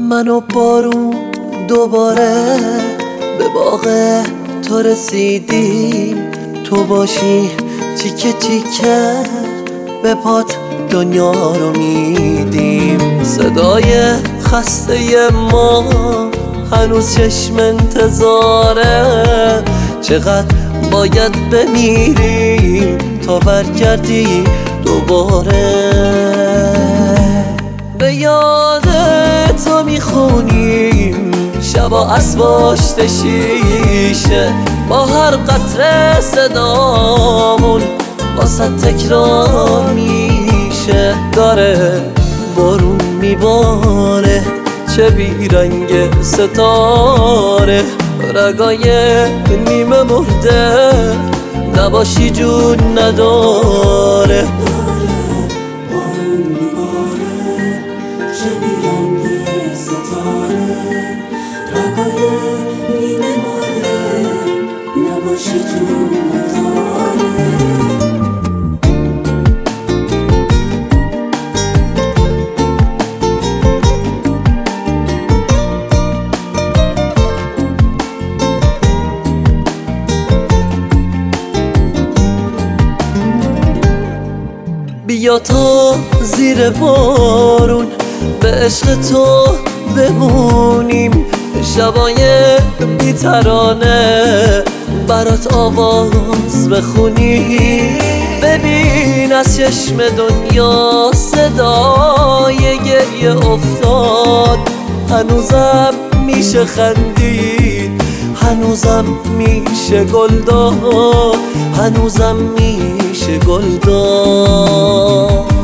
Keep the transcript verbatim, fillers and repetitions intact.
من و بارون دوباره به باغ تو رسیدیم، تو باشی تیکه تیکه به پات دنیا رو میدیم. صدای خسته ما هنوز چشم انتظاره، چقدر باید بمیریم تا برگردی دوباره. به یاد تو میخونیم شبا از پشت شیشه، با هر قطره صدامون واسه تکرار میشه. داره بارون میباره چه بیرنگ ستاره، رگای نیمه مرده نباشی جون نداره. بیا تا زیر بارون به عشق تو بمونیم، شبای بی‌ترانه برات آواز بخونیم. ببین از چشم دنیا صدای گریه افتاد، هنوزم میشه خندید، هنوزم میشه گل داد، هنوزم میشه گل داد.